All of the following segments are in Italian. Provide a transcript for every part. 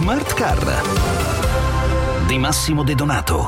Smart Car di Massimo De Donato.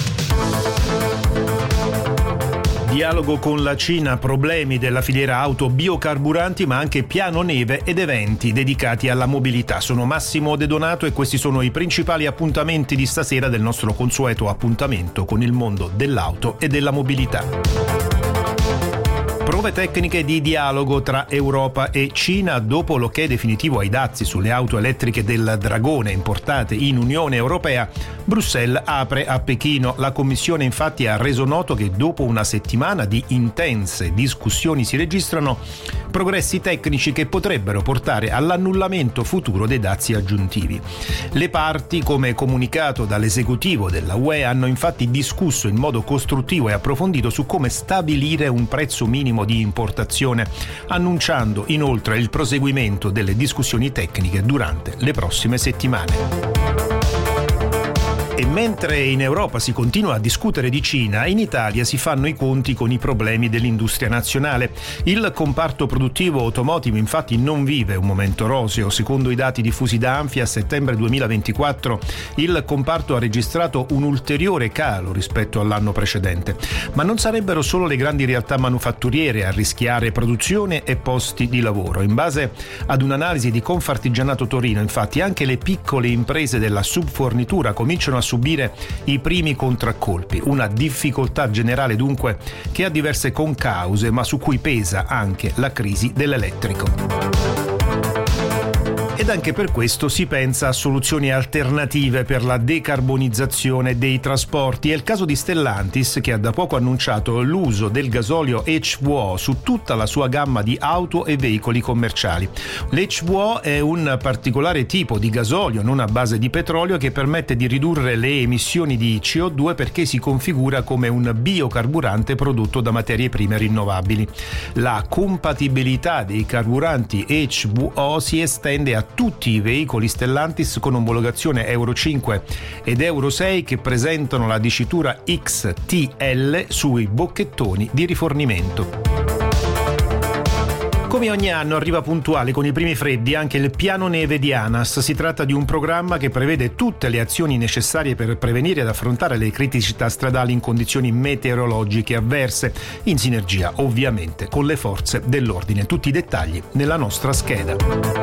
Dialogo con la Cina, problemi della filiera auto, biocarburanti, ma anche piano neve ed eventi dedicati alla mobilità. Sono Massimo De Donato e questi sono i principali appuntamenti di stasera del nostro consueto appuntamento con il mondo dell'auto e della mobilità. Prove tecniche di dialogo tra Europa e Cina. Dopo l'ok definitivo ai dazi sulle auto elettriche del Dragone importate in Unione Europea, Bruxelles apre a Pechino. La Commissione infatti ha reso noto che dopo una settimana di intense discussioni si registrano progressi tecnici che potrebbero portare all'annullamento futuro dei dazi aggiuntivi. Le parti, come comunicato dall'esecutivo della UE, hanno infatti discusso in modo costruttivo e approfondito su come stabilire un prezzo minimo di importazione, annunciando inoltre il proseguimento delle discussioni tecniche durante le prossime settimane. E mentre in Europa si continua a discutere di Cina, in Italia si fanno i conti con i problemi dell'industria nazionale. Il comparto produttivo automotive infatti non vive un momento roseo. Secondo i dati diffusi da Anfi, a settembre 2024 il comparto ha registrato un ulteriore calo rispetto all'anno precedente. Ma non sarebbero solo le grandi realtà manufatturiere a rischiare produzione e posti di lavoro. In base ad un'analisi di Confartigianato Torino, infatti, anche le piccole imprese della subfornitura cominciano a subire i primi contraccolpi, una difficoltà generale dunque che ha diverse concause, ma su cui pesa anche la crisi dell'elettrico. Ed anche per questo si pensa a soluzioni alternative per la decarbonizzazione dei trasporti. È il caso di Stellantis, che ha da poco annunciato l'uso del gasolio HVO su tutta la sua gamma di auto e veicoli commerciali. L'HVO è un particolare tipo di gasolio non a base di petrolio che permette di ridurre le emissioni di CO2 perché si configura come un biocarburante prodotto da materie prime rinnovabili. La compatibilità dei carburanti HVO si estende a tutti i veicoli Stellantis con omologazione Euro 5 ed Euro 6 che presentano la dicitura XTL sui bocchettoni di rifornimento. Come ogni anno arriva puntuale con i primi freddi anche il piano neve di ANAS. Si tratta di un programma che prevede tutte le azioni necessarie per prevenire ed affrontare le criticità stradali in condizioni meteorologiche avverse, in sinergia ovviamente con le forze dell'ordine. Tutti i dettagli nella nostra scheda.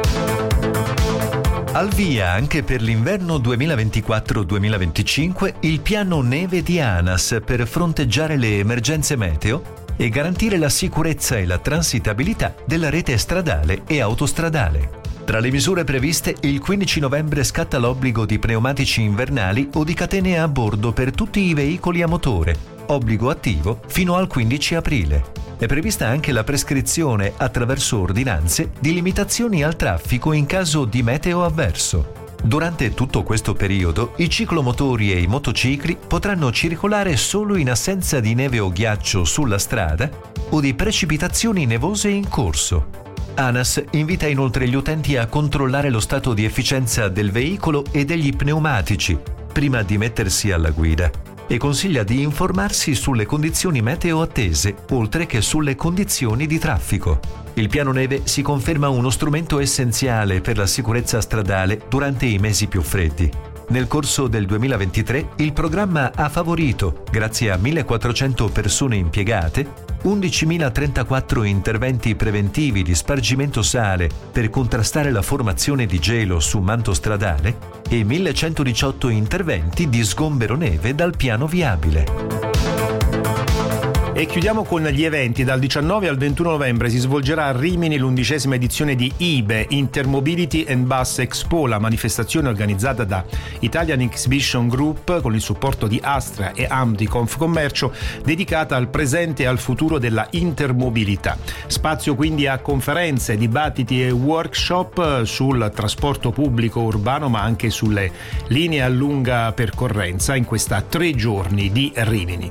Al via anche per l'inverno 2024-2025 il piano neve di ANAS per fronteggiare le emergenze meteo e garantire la sicurezza e la transitabilità della rete stradale e autostradale. Tra le misure previste, il 15 novembre scatta l'obbligo di pneumatici invernali o di catene a bordo per tutti i veicoli a motore, obbligo attivo fino al 15 aprile. È prevista anche la prescrizione, attraverso ordinanze, di limitazioni al traffico in caso di meteo avverso. Durante tutto questo periodo, i ciclomotori e i motocicli potranno circolare solo in assenza di neve o ghiaccio sulla strada o di precipitazioni nevose in corso. ANAS invita inoltre gli utenti a controllare lo stato di efficienza del veicolo e degli pneumatici prima di mettersi alla guida e consiglia di informarsi sulle condizioni meteo attese, oltre che sulle condizioni di traffico. Il piano neve si conferma uno strumento essenziale per la sicurezza stradale durante i mesi più freddi. Nel corso del 2023 il programma ha favorito, grazie a 1.400 persone impiegate, 11.034 interventi preventivi di spargimento sale per contrastare la formazione di gelo su manto stradale e 1.118 interventi di sgombero neve dal piano viabile. E chiudiamo con gli eventi. Dal 19 al 21 novembre si svolgerà a Rimini l'11ª edizione di IBE, Intermobility and Bus Expo, la manifestazione organizzata da Italian Exhibition Group con il supporto di Astra e Amdi Confcommercio, dedicata al presente e al futuro della intermobilità. Spazio quindi a conferenze, dibattiti e workshop sul trasporto pubblico urbano, ma anche sulle linee a lunga percorrenza in questa 3 giorni di Rimini.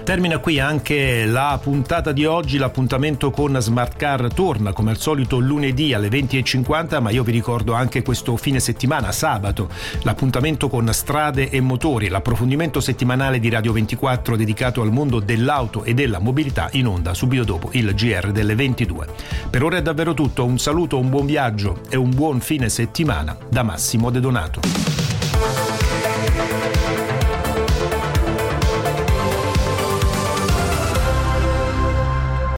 Termina qui anche la puntata di oggi. L'appuntamento con Smart Car torna come al solito lunedì alle 20:50, ma io vi ricordo anche questo fine settimana, sabato, l'appuntamento con Strade e Motori, l'approfondimento settimanale di Radio 24 dedicato al mondo dell'auto e della mobilità, in onda subito dopo il GR delle 22. Per ora è davvero tutto, un saluto, un buon viaggio e un buon fine settimana da Massimo De Donato.